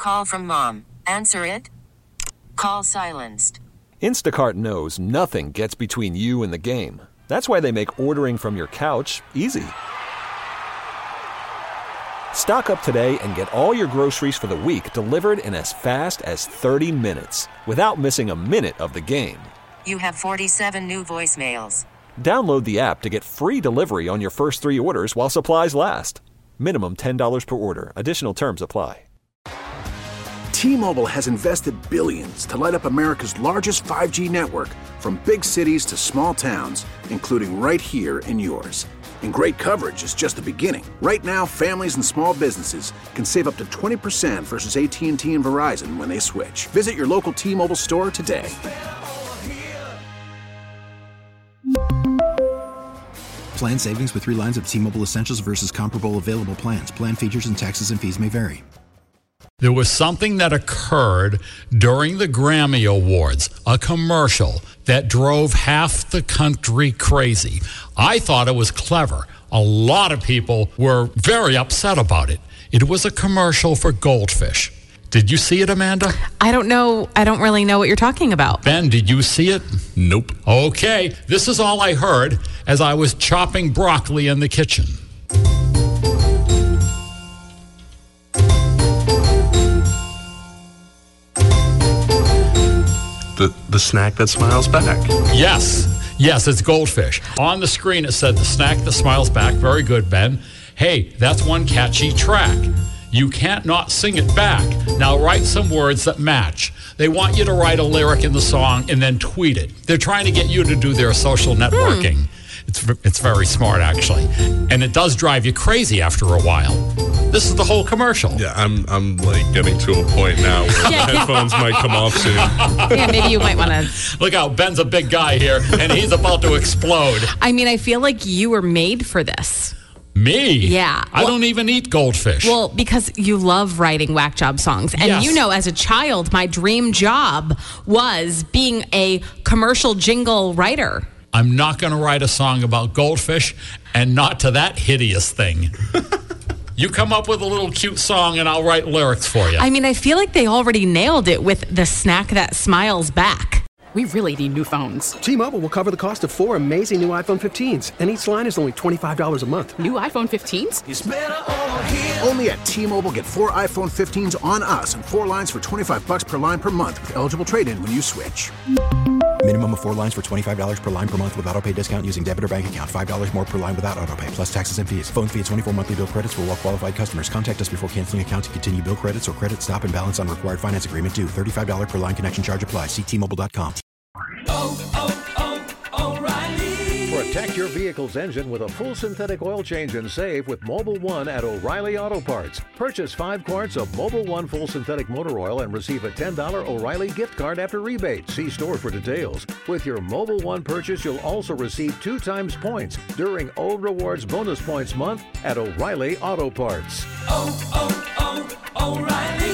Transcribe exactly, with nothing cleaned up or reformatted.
call from mom. Answer it. Call silenced. Instacart knows nothing gets between you and the game. That's why they make ordering from your couch easy. Stock up today and get all your groceries for the week delivered in as fast as thirty minutes without missing a minute of the game. You have forty-seven new voicemails. Download the app to get free delivery on your first three orders while supplies last. Minimum ten dollars per order. Additional terms apply. T-Mobile has invested billions to light up America's largest five G network, from big cities to small towns, including right here in yours. And great coverage is just the beginning. Right now, families and small businesses can save up to twenty percent versus A T and T and Verizon when they switch. Visit your local T-Mobile store today. Plan savings with three lines of T-Mobile Essentials versus comparable available plans. Plan features and taxes and fees may vary. There was something that occurred during the Grammy Awards, a commercial that drove half the country crazy. I thought it was clever. A lot of people were very upset about it. It was a commercial for Goldfish. Did you see it, Amanda? I don't know. I don't really know what you're talking about. Ben, did you see it? Nope. Okay, this is all I heard as I was chopping broccoli in the kitchen. The the snack that smiles back. Yes, yes, it's Goldfish. On the screen it said the snack that smiles back. Very good, Ben. Hey, that's one catchy track. You can't not sing it back. Now write some words that match. They want you to write a lyric in the song and then tweet it. They're trying to get you to do their social networking. Hmm. It's it's very smart, actually. And it does drive you crazy after a while. This is the whole commercial. Yeah, I'm I'm like getting to a point now where Yeah. the headphones might come off soon. Yeah, maybe you might want to. Look out, Ben's a big guy here, and he's about to explode. I mean, I feel like you were made for this. Me? Yeah. I Well- don't even eat Goldfish. Well, because you love writing whack job songs. And Yes. you know, as a child, my dream job was being a commercial jingle writer. I'm not going to write a song about Goldfish, and not to that hideous thing. You come up with a little cute song, and I'll write lyrics for you. I mean, I feel like they already nailed it with the snack that smiles back. We really need new phones. T-Mobile will cover the cost of four amazing new iPhone fifteens, and each line is only twenty-five dollars a month. New iPhone fifteens? It's better over here. Only at T-Mobile, get four iPhone fifteens on us and four lines for twenty-five bucks per line per month with eligible trade-in when you switch. Minimum of four lines for twenty-five dollars per line per month with autopay discount using debit or bank account. five dollars more per line without autopay, plus taxes and fees. Phone fee at twenty-four monthly bill credits for well-qualified customers. Contact us before canceling account to continue bill credits or credit stop and balance on required finance agreement due. thirty-five dollars per line connection charge applies. See T Mobile dot com. Oh, oh, oh, O'Reilly. Protect your vehicle's engine with a full synthetic oil change and save with Mobil one at O'Reilly Auto Parts. Purchase five quarts of Mobil one full synthetic motor oil and receive a ten dollars O'Reilly gift card after rebate. See store for details. With your Mobil one purchase, you'll also receive two times points during O Rewards Bonus Points Month at O'Reilly Auto Parts. Oh, oh, oh, O'Reilly.